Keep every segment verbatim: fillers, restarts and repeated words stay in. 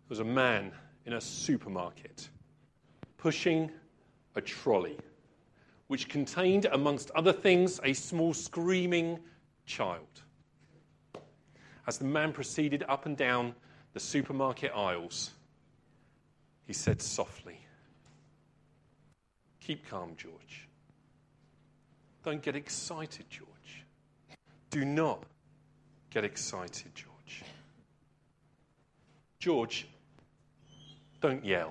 was a man in a supermarket pushing a trolley, which contained, amongst other things, a small screaming child. As the man proceeded up and down the supermarket aisles, he said softly, "Keep calm, George. Don't get excited, George. Do not get excited, George. George, don't yell."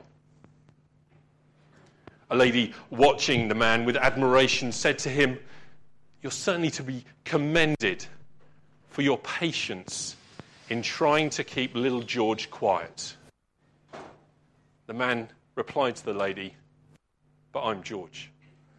A lady watching the man with admiration said to him, "You're certainly to be commended for your patience in trying to keep little George quiet." The man replied to the lady, "But I'm George."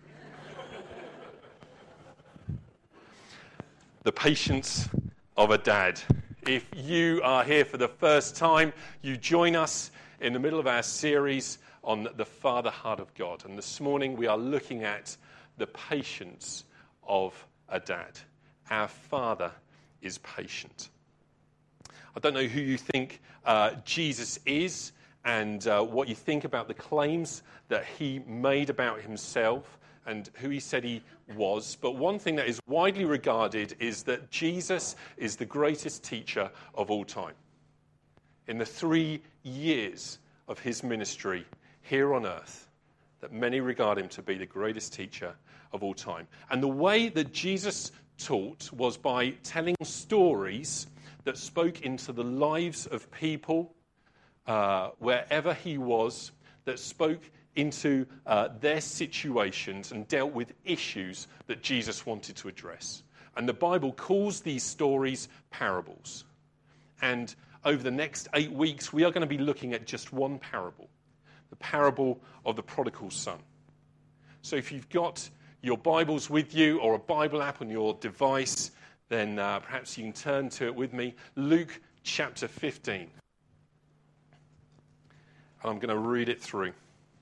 The patience of a dad. If you are here for the first time, you join us in the middle of our series on the Father Heart of God. And this morning we are looking at the patience of a dad. Our Father is patient. I don't know who you think uh, Jesus is and uh, what you think about the claims that he made about himself and who he said he was. But one thing that is widely regarded is that Jesus is the greatest teacher of all time. In the three years of his ministry here on earth, that many regard him to be the greatest teacher of all time. And the way that Jesus taught was by telling stories that spoke into the lives of people uh, wherever he was, that spoke into uh, their situations and dealt with issues that Jesus wanted to address. And the Bible calls these stories parables. And over the next eight weeks, we are going to be looking at just one parable, the parable of the prodigal son. So if you've got your Bibles with you or a Bible app on your device, then uh, perhaps you can turn to it with me. Luke chapter fifteen. And I'm going to read it through.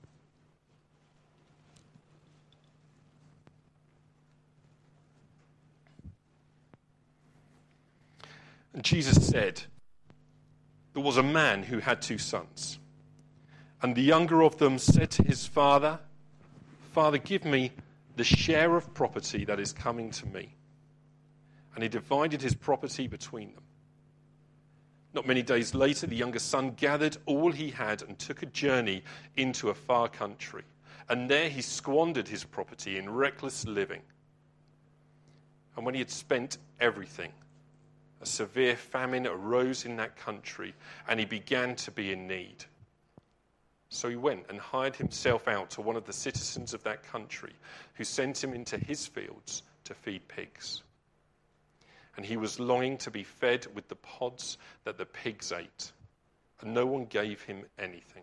And Jesus said, "There was a man who had two sons. And the younger of them said to his father, 'Father, give me the share of property that is coming to me.' And he divided his property between them. Not many days later, the younger son gathered all he had and took a journey into a far country. And there he squandered his property in reckless living. And when he had spent everything, a severe famine arose in that country, and he began to be in need. So he went and hired himself out to one of the citizens of that country, who sent him into his fields to feed pigs. And he was longing to be fed with the pods that the pigs ate, and no one gave him anything.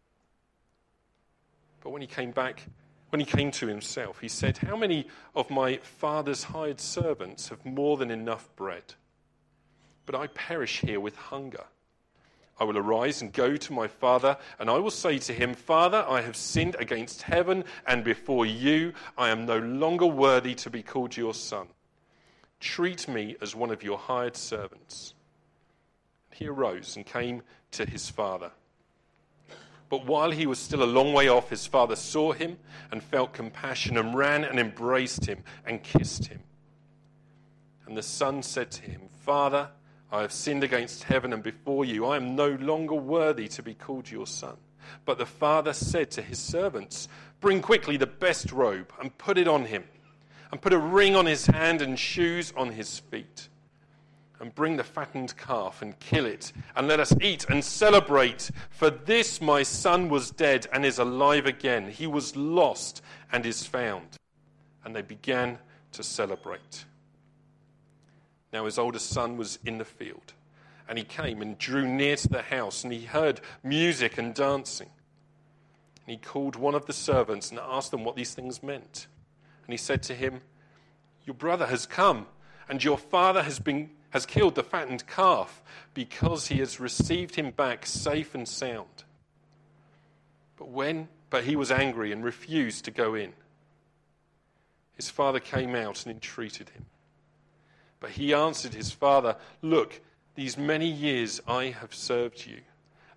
But when he came back, when he came to himself, he said, 'How many of my father's hired servants have more than enough bread? But I perish here with hunger. I will arise and go to my father, and I will say to him, Father, I have sinned against heaven and before you. I am no longer worthy to be called your son. Treat me as one of your hired servants.' He arose and came to his father. But while he was still a long way off, his father saw him and felt compassion and ran and embraced him and kissed him. And the son said to him, Father, I have sinned against heaven and before you. I am no longer worthy to be called your son. But the father said to his servants, Bring quickly the best robe and put it on him, and put a ring on his hand and shoes on his feet. And bring the fattened calf and kill it, and let us eat and celebrate. For this my son was dead and is alive again. He was lost and is found. And they began to celebrate. Now his oldest son was in the field, and he came and drew near to the house, and he heard music and dancing. And he called one of the servants and asked them what these things meant. And he said to him, Your brother has come, and your father has been has killed the fattened calf, because he has received him back safe and sound. But when but he was angry and refused to go in. His father came out and entreated him. But he answered his father, Look, these many years I have served you,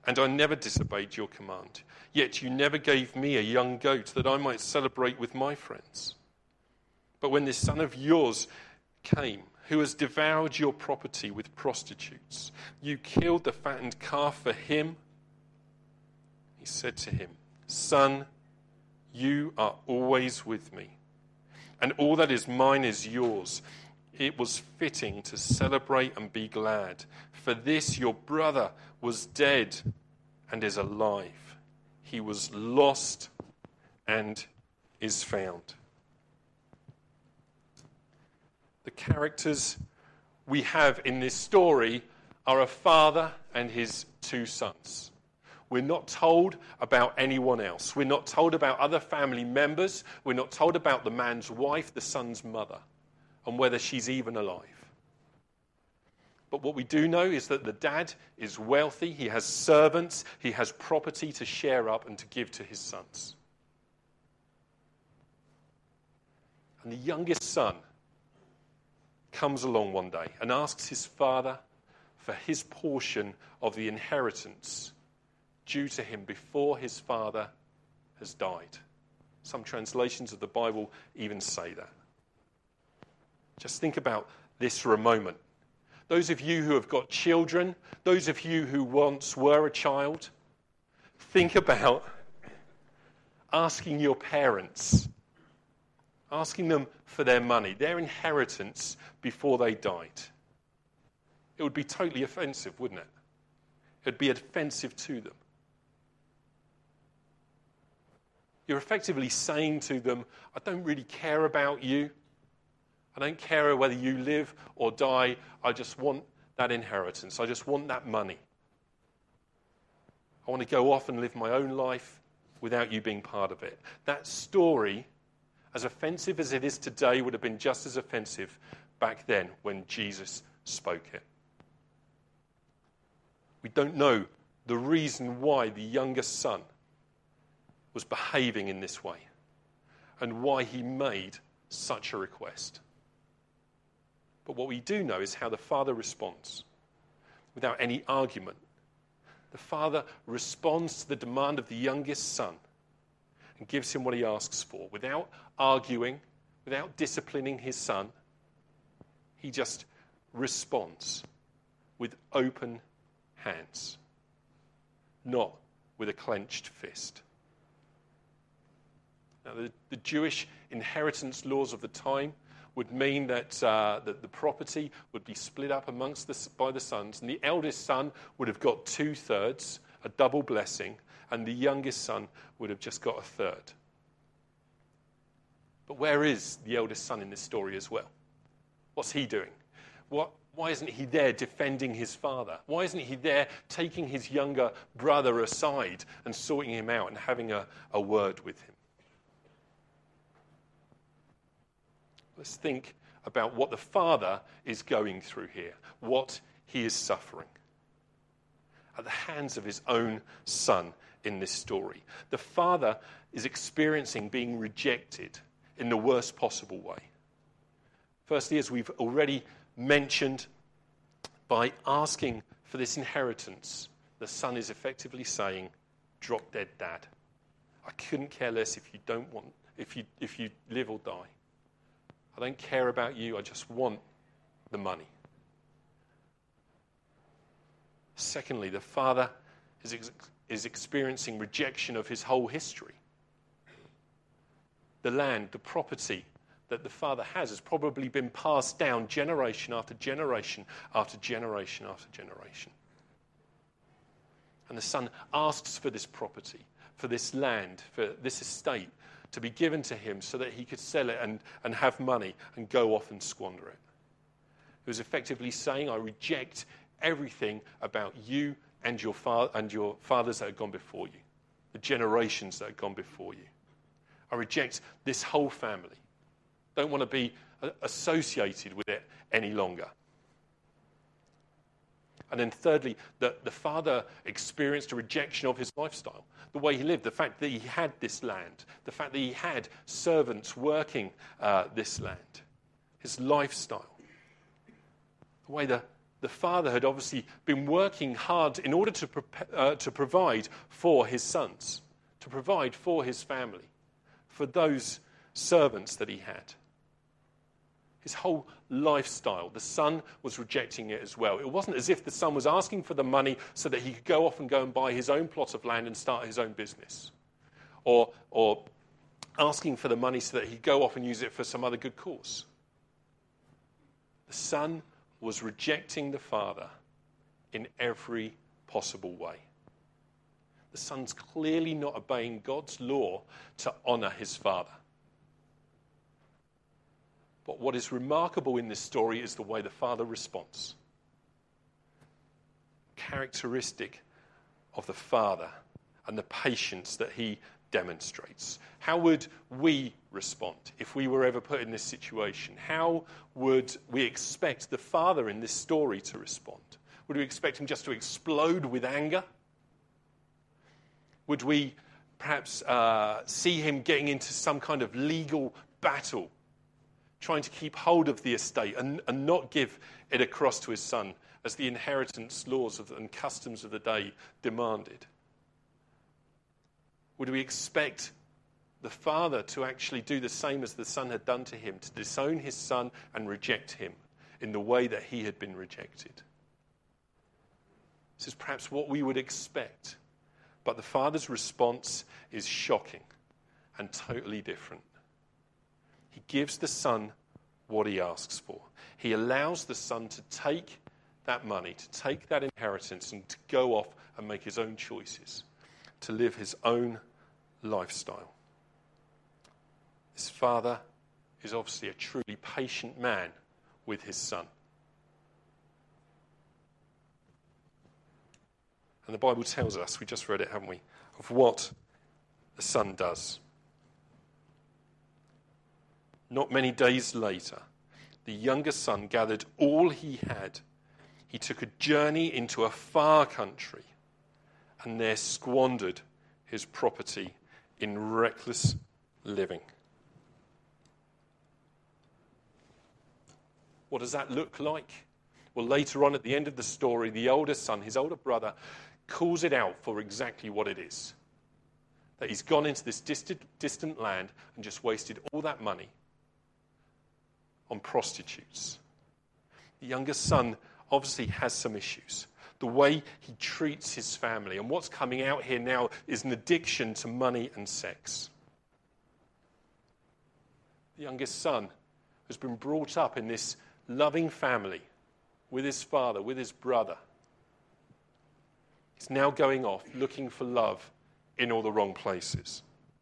and I never disobeyed your command. Yet you never gave me a young goat that I might celebrate with my friends. But when this son of yours came, who has devoured your property with prostitutes, you killed the fattened calf for him." He said to him, "Son, you are always with me, and all that is mine is yours. It was fitting to celebrate and be glad. For this your brother was dead and is alive. He was lost and is found." The characters we have in this story are a father and his two sons. We're not told about anyone else. We're not told about other family members. We're not told about the man's wife, the son's mother, and whether she's even alive. But what we do know is that the dad is wealthy. He has servants. He has property to share up and to give to his sons. And the youngest son comes along one day and asks his father for his portion of the inheritance due to him before his father has died. Some translations of the Bible even say that. Just think about this for a moment. Those of you who have got children, those of you who once were a child, think about asking your parents, asking them for their money, their inheritance before they died. It would be totally offensive, wouldn't it? It would be offensive to them. You're effectively saying to them, "I don't really care about you. I don't care whether you live or die. I just want that inheritance. I just want that money. I want to go off and live my own life without you being part of it." That story, as offensive as it is today, would have been just as offensive back then when Jesus spoke it. We don't know the reason why the youngest son was behaving in this way and why he made such a request. But what we do know is how the father responds. Without any argument, the father responds to the demand of the youngest son and gives him what he asks for. Without arguing, without disciplining his son, he just responds with open hands, not with a clenched fist. Now, the, the Jewish inheritance laws of the time would mean that, uh, that the property would be split up amongst the, by the sons, and the eldest son would have got two-thirds, a double blessing, and the youngest son would have just got a third. But where is the eldest son in this story as well? What's he doing? What, why isn't he there defending his father? Why isn't he there taking his younger brother aside and sorting him out and having a, a word with him? Let's think about what the father is going through here, what he is suffering at the hands of his own son in this story. The father is experiencing being rejected in the worst possible way. Firstly, as we've already mentioned, by asking for this inheritance, the son is effectively saying, "Drop dead, Dad. I couldn't care less if you don't want, if you if you live or die. I don't care about you. I just want the money." Secondly, the father is, ex- is experiencing rejection of his whole history. The land, the property that the father has has probably been passed down generation after generation after generation after generation. And the son asks for this property, for this land, for this estate to be given to him so that he could sell it and, and have money and go off and squander it. He was effectively saying, "I reject everything about you and your, fa- and your fathers that have gone before you, the generations that have gone before you. I reject this whole family. Don't want to be associated with it any longer." And then thirdly, the, the father experienced a rejection of his lifestyle, the way he lived, the fact that he had this land, the fact that he had servants working uh, this land, his lifestyle, the way the the father had obviously been working hard in order to, prep- uh, to provide for his sons, to provide for his family, for those servants that he had. His whole lifestyle, the son was rejecting it as well. It wasn't as if the son was asking for the money so that he could go off and go and buy his own plot of land and start his own business. Or, or asking for the money so that he'd go off and use it for some other good cause. The son was rejecting the father in every possible way. The son's clearly not obeying God's law to honour his father. But what is remarkable in this story is the way the father responds. Characteristic of the father and the patience that he demonstrates. How would we respond if we were ever put in this situation? How would we expect the father in this story to respond? Would we expect him just to explode with anger? Would we perhaps uh, see him getting into some kind of legal battle, trying to keep hold of the estate and, and not give it across to his son as the inheritance laws of, and customs of the day demanded? Would we expect the father to actually do the same as the son had done to him, to disown his son and reject him in the way that he had been rejected? This is perhaps what we would expect, but the father's response is shocking and totally different. He gives the son what he asks for. He allows the son to take that money, to take that inheritance and to go off and make his own choices, to live his own lifestyle. This father is obviously a truly patient man with his son. And the Bible tells us, we just read it, haven't we, of what the son does. Not many days later, the younger son gathered all he had. He took a journey into a far country and there squandered his property in reckless living. What does that look like? Well, later on at the end of the story, the older son, his older brother, calls it out for exactly what it is. That he's gone into this distant, distant land and just wasted all that money on prostitutes. The younger son obviously has some issues. The way he treats his family. And what's coming out here now is an addiction to money and sex. The youngest son has been brought up in this loving family with his father, with his brother. He's now going off looking for love in all the wrong places.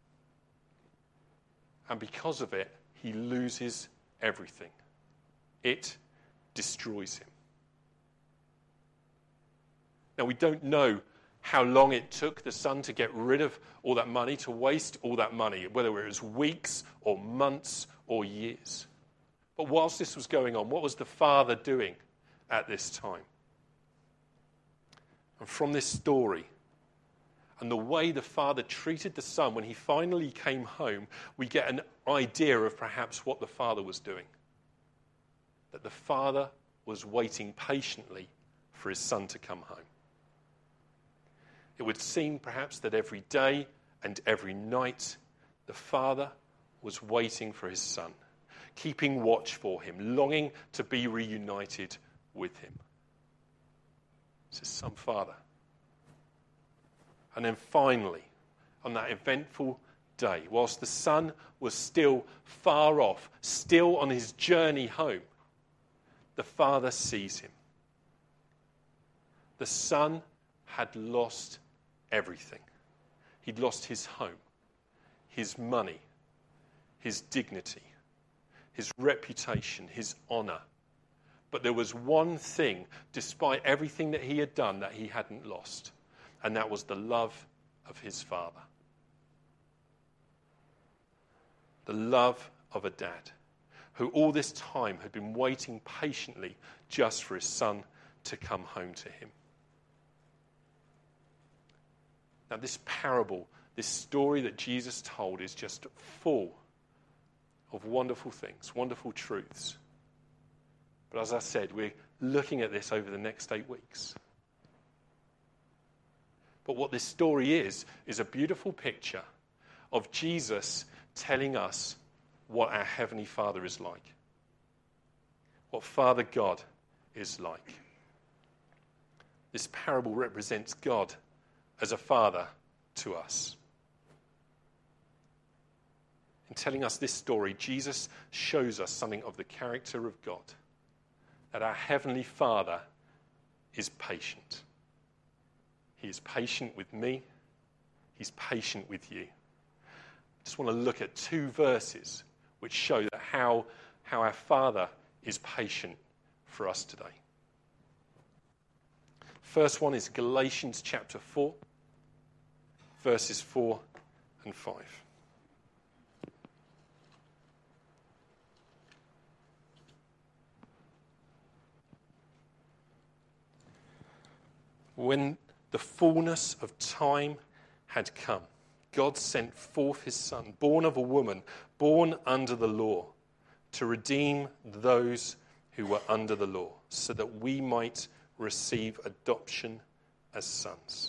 And because of it, he loses everything. It destroys him. Now, we don't know how long it took the son to get rid of all that money, to waste all that money, whether it was weeks or months or years. But whilst this was going on, what was the father doing at this time? And from this story and the way the father treated the son when he finally came home, we get an idea of perhaps what the father was doing. That the father was waiting patiently for his son to come home. It would seem perhaps that every day and every night the father was waiting for his son, keeping watch for him, longing to be reunited with him. This is some father. And then finally, on that eventful day, whilst the son was still far off, still on his journey home, the father sees him. The son had lost everything. He'd lost his home, his money, his dignity, his reputation, his honor. But there was one thing, despite everything that he had done, that he hadn't lost, and that was the love of his father. The love of a dad who all this time had been waiting patiently just for his son to come home to him. Now, this parable, this story that Jesus told is just full of wonderful things, wonderful truths. But as I said, we're looking at this over the next eight weeks. But what this story is, is a beautiful picture of Jesus telling us what our Heavenly Father is like. What Father God is like. This parable represents God as a father to us. In telling us this story, Jesus shows us something of the character of God. That our Heavenly Father is patient. He is patient with me. He's patient with you. I just want to look at two verses which show that how, how our Father is patient for us today. First one is Galatians chapter four, verses four and five. When the fullness of time had come, God sent forth his Son, born of a woman, born under the law, to redeem those who were under the law, so that we might receive adoption as sons.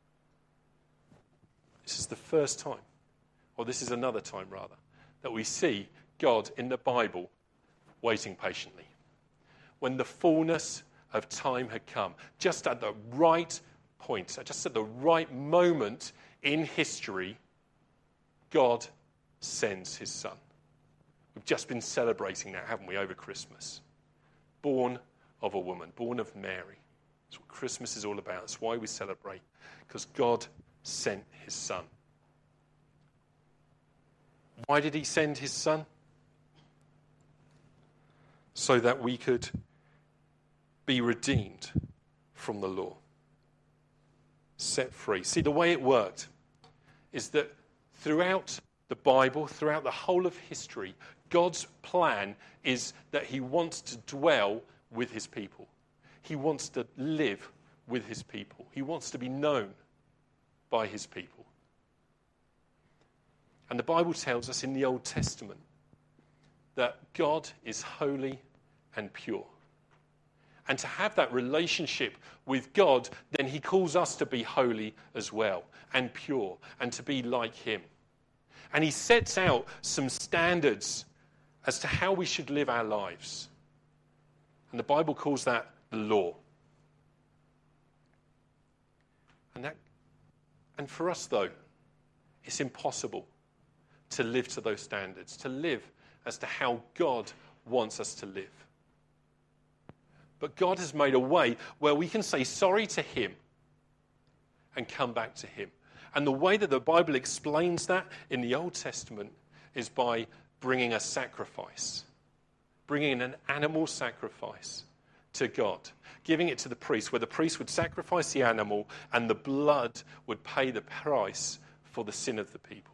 This is the first time, or this is another time rather, that we see God in the Bible waiting patiently. When the fullness of time had come, just at the right point, just at the right moment in history, God sends his Son. We've just been celebrating that, haven't we, over Christmas? Born of a woman, born of Mary. That's what Christmas is all about. That's why we celebrate, because God sent his Son. Why did he send his Son? So that we could be redeemed from the law, set free. See, the way it worked is that throughout the Bible, throughout the whole of history, God's plan is that he wants to dwell with his people. He wants to live with his people. He wants to be known by his people. And the Bible tells us in the Old Testament that God is holy and pure. And to have that relationship with God, then he calls us to be holy as well and pure and to be like him. And he sets out some standards as to how we should live our lives. And the Bible calls that the law. And that, and for us, though, it's impossible to live to those standards, to live as to how God wants us to live. But God has made a way where we can say sorry to him and come back to him. And the way that the Bible explains that in the Old Testament is by bringing a sacrifice, bringing an animal sacrifice to God, giving it to the priest, where the priest would sacrifice the animal and the blood would pay the price for the sin of the people.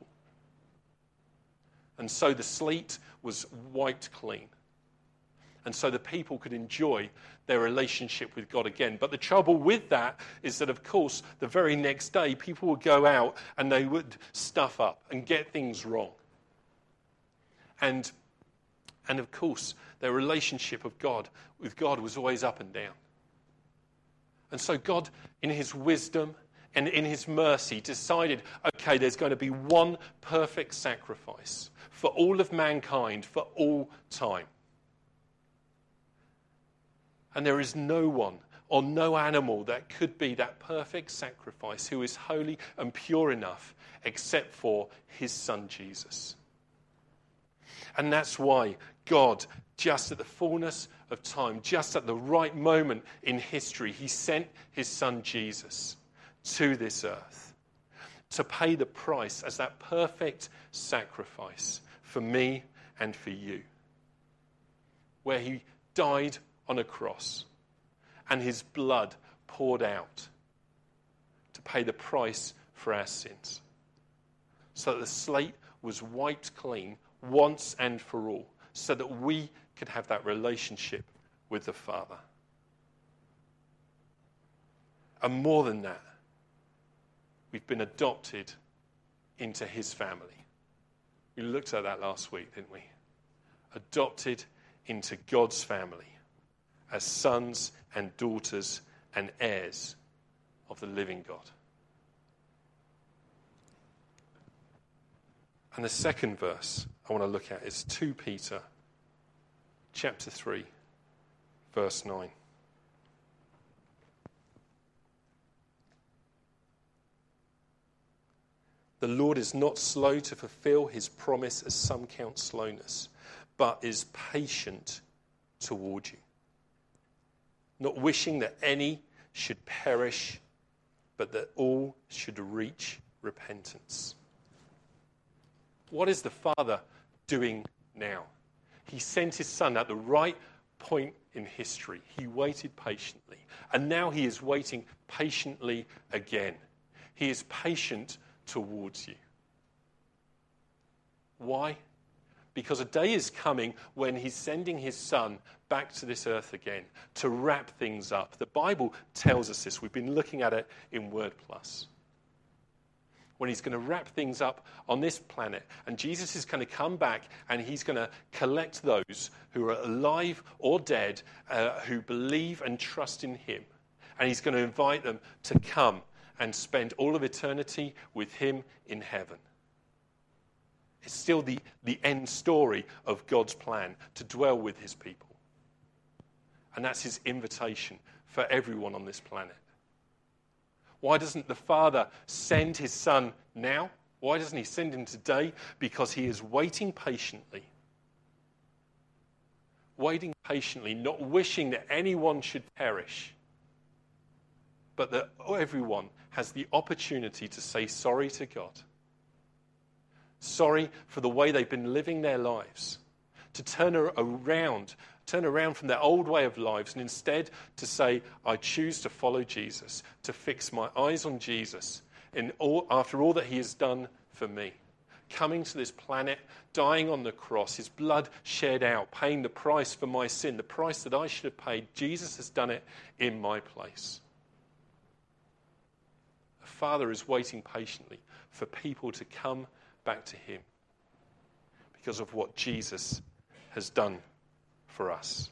And so the slate was wiped clean. And so the people could enjoy their relationship with God again. But the trouble with that is that, of course, the very next day, people would go out and they would stuff up and get things wrong. And, and of course, their relationship of God, with God was always up and down. And so God, in his wisdom and in his mercy, decided, okay, there's going to be one perfect sacrifice for all of mankind, for all time. And there is no one or no animal that could be that perfect sacrifice who is holy and pure enough except for his Son Jesus. And that's why God, just at the fullness of time, just at the right moment in history, he sent his Son Jesus to this earth to pay the price as that perfect sacrifice for me and for you, where he died on a cross, and his blood poured out to pay the price for our sins, so that the slate was wiped clean once and for all, so that we could have that relationship with the Father. And more than that, we've been adopted into his family. We looked at that last week, didn't we? Adopted into God's family. as sons and daughters and heirs of the living God. And the second verse I want to look at is Second Peter chapter three, verse nine. The Lord is not slow to fulfill his promise, as some count slowness, but is patient toward you, not wishing that any should perish, but that all should reach repentance. What is the Father doing now? He sent his Son at the right point in history. He waited patiently, and now he is waiting patiently again. He is patient towards you. Why? Because a day is coming when he's sending his Son back to this earth again to wrap things up. The Bible tells us this. We've been looking at it in Word Plus. When he's going to wrap things up on this planet, and Jesus is going to come back and he's going to collect those who are alive or dead, uh, who believe and trust in him. And he's going to invite them to come and spend all of eternity with him in heaven. It's still the, the end story of God's plan to dwell with his people. And that's his invitation for everyone on this planet. Why doesn't the Father send his Son now? Why doesn't he send him today? Because he is waiting patiently. Waiting patiently, not wishing that anyone should perish, but that everyone has the opportunity to say sorry to God. Sorry for the way they've been living their lives. To turn around, turn around from their old way of lives and instead to say, I choose to follow Jesus, to fix my eyes on Jesus in all, after all that he has done for me. Coming to this planet, dying on the cross, his blood shed out, paying the price for my sin, the price that I should have paid. Jesus has done it in my place. The Father is waiting patiently for people to come back to him because of what Jesus has done for us.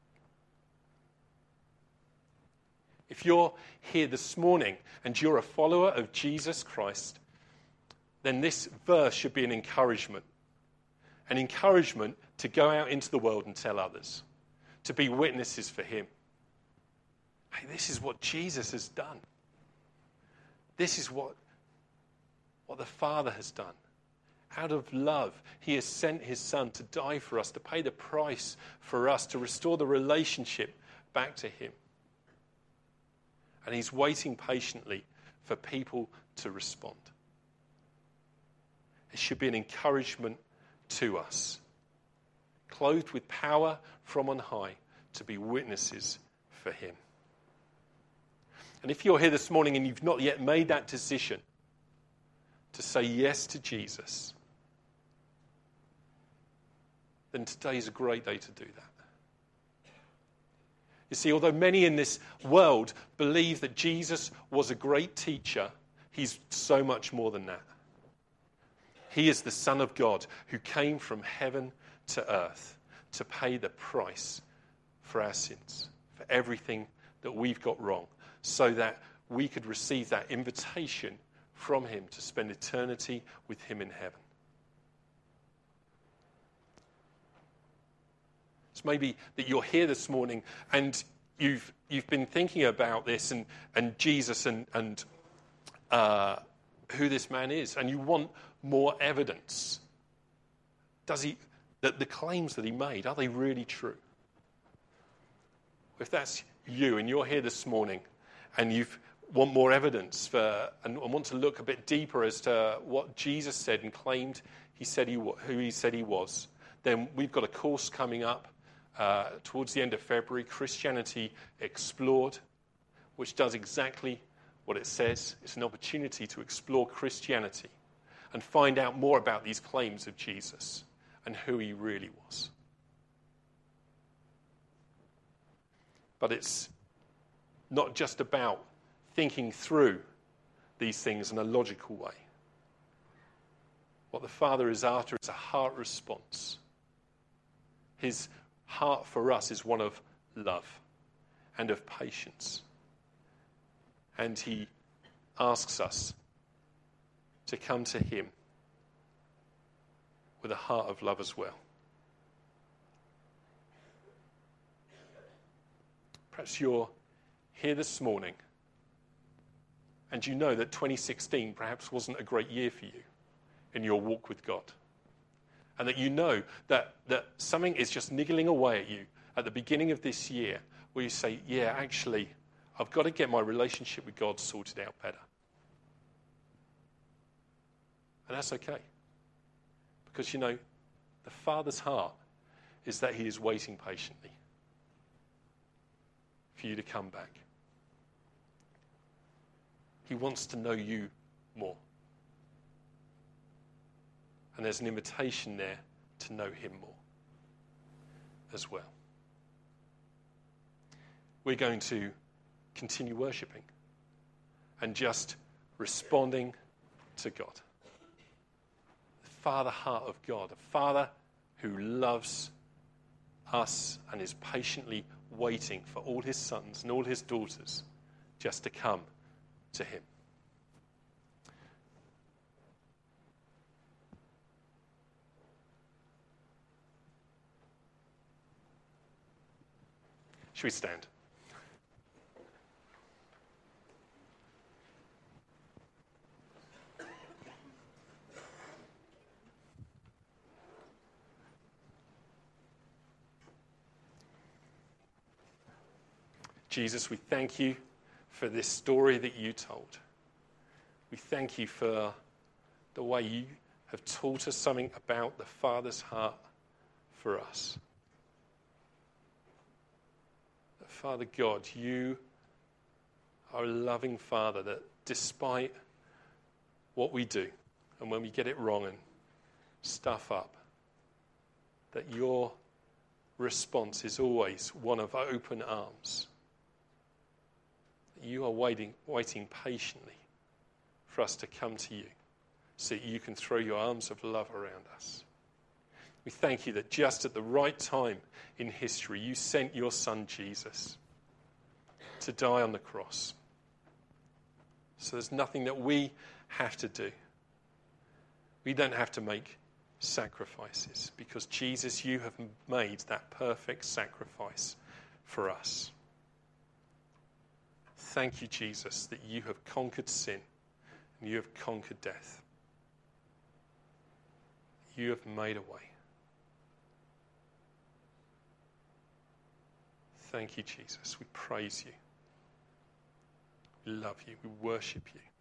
If you're here this morning and you're a follower of Jesus Christ, then this verse should be an encouragement. An encouragement to go out into the world and tell others, to be witnesses for him. Hey, this is what Jesus has done. This is what, what the Father has done. Out of love, he has sent his Son to die for us, to pay the price for us, to restore the relationship back to him. And he's waiting patiently for people to respond. It should be an encouragement to us, clothed with power from on high, to be witnesses for him. And if you're here this morning and you've not yet made that decision to say yes to Jesus, then today is a great day to do that. You see, although many in this world believe that Jesus was a great teacher, he's so much more than that. He is the Son of God who came from heaven to earth to pay the price for our sins, for everything that we've got wrong, so that we could receive that invitation from him to spend eternity with him in heaven. It's maybe that you're here this morning and you've you've been thinking about this and, and Jesus and, and uh, who this man is, and you want more evidence. Does he, that the claims that he made, are they really true? If that's you and you're here this morning and you want more evidence for and want to look a bit deeper as to what Jesus said and claimed he said he who he said he was, then we've got a course coming up uh, towards the end of February, Christianity Explored, which does exactly what it says. It's an opportunity to explore Christianity and find out more about these claims of Jesus and who he really was. But it's not just about thinking through these things in a logical way. What the Father is after is a heart response. His heart for us is one of love. and of patience. And he asks us to come to him with a heart of love as well. Perhaps you're here this morning and you know that twenty sixteen perhaps wasn't a great year for you in your walk with God. And that you know that, that something is just niggling away at you at the beginning of this year where you say, yeah, actually, I've got to get my relationship with God sorted out better. And that's okay. Because, you know, the Father's heart is that he is waiting patiently for you to come back. He wants to know you more. And there's an invitation there to know him more as well. We're going to continue worshipping and just responding to God. The Father heart of God, a Father who loves us and is patiently waiting for all his sons and all his daughters just to come to him. Should we stand? Jesus, we thank you for this story that you told. We thank you for the way you have taught us something about the Father's heart for us. That, Father God, you are a loving Father that despite what we do and when we get it wrong and stuff up, that your response is always one of open arms. You are waiting, waiting patiently for us to come to you so that you can throw your arms of love around us. We thank you that just at the right time in history, you sent your son Jesus to die on the cross. So there's nothing that we have to do. We don't have to make sacrifices because, Jesus, you have made that perfect sacrifice for us. Thank you, Jesus, that you have conquered sin and you have conquered death. You have made a way. Thank you, Jesus. We praise you. We love you. We worship you.